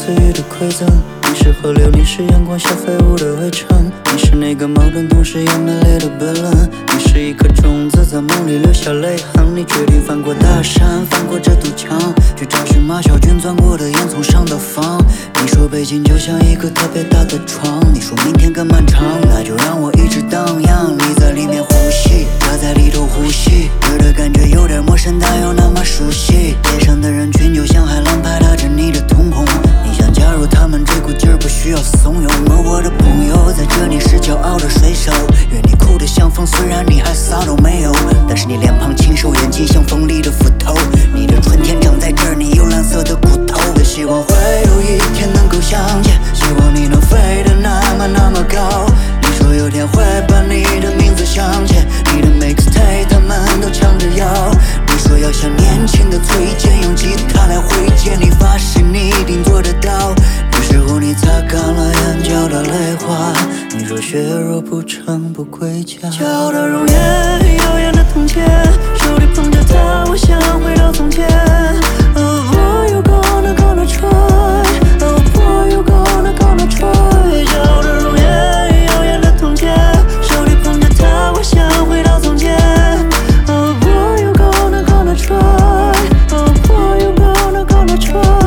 赐予的规则。你是河流，你是阳光下飞舞的围城。你是那个矛盾同时又美丽的悖论。你是一颗种子，在梦里留下泪痕。你决定翻过大山，翻过这堵墙，去找寻马小军钻过的烟囱上的房。你说北京就像一个特别大的床，你说明天更漫长，那就让我一直荡漾。你在里面呼吸，他在里头呼吸，这的感觉有点陌生，但又那么熟悉。街上的人群就像海浪拍打着你的瞳孔，你想加入他们，这股劲儿不需要怂恿。而我的朋友在这里是骄傲的水手，愿你哭得像风，虽然你还啥都没有，但是你脸庞清瘦，眼睛像锋利的斧头。你的春天长在这儿，你有蓝色的骨头。希望会有一天能够相见，希望你能飞得那么高。你说有天会把你的名字想起，你的 mixtape 他们都抢着要。你说要像年轻的崔健，用吉他来回接，你发誓你一定做得到。于是乎你擦干了眼角的泪花，你说血若不成不归家。骄傲的容颜，耀眼的铜钱，手里捧着它，我想回到从前。Oh boy, you gonna try. Oh boy, you gonna try. 骄傲的容颜，耀眼的铜钱，手里捧着它，我想回到从前。Oh boy, you gonna try. Oh boy, you gonna try.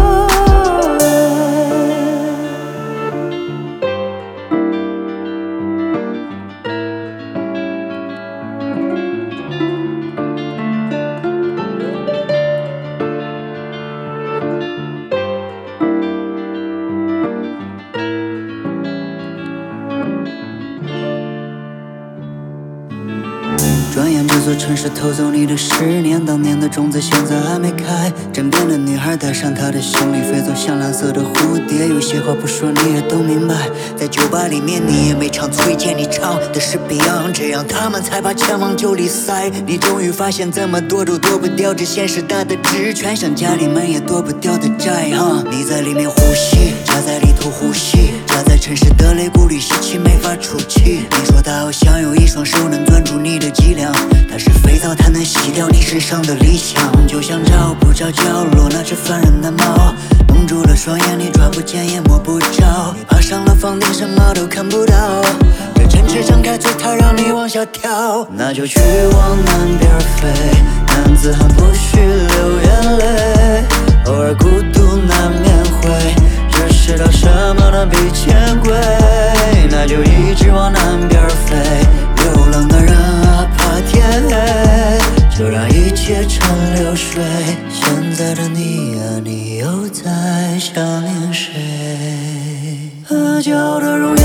转眼这座城市偷走你的10年，当年的种子现在还没开。枕边的女孩带上她的行李，飞走像蓝色的蝴蝶。有些话不说你也都明白，在酒吧里面你也没唱崔健，你唱的是 Beyond， 这样他们才把钱往酒里塞。你终于发现这么多都躲不掉这现实大的职权，像家里面也躲不掉的债。你在里面呼吸，家在里头呼吸，家在城市的肋骨里吸气没法出气。你说他好像有一双手能攥住你的脊梁，但是肥皂它能洗掉你身上的理想。就像找不着角落那只烦人的猫，蒙住了双眼，你抓不见也摸不着。你爬上了房顶，什么都看不到，这城市张开嘴，它让你往下跳。那就去往南边飞，男子汉不许流眼泪，偶尔孤独难免会认识到什么能比钱贵。那就一直往南边飞，流浪的人啊怕天黑，就让一切成流水。现在的你啊，你又在想念谁？骄傲的荣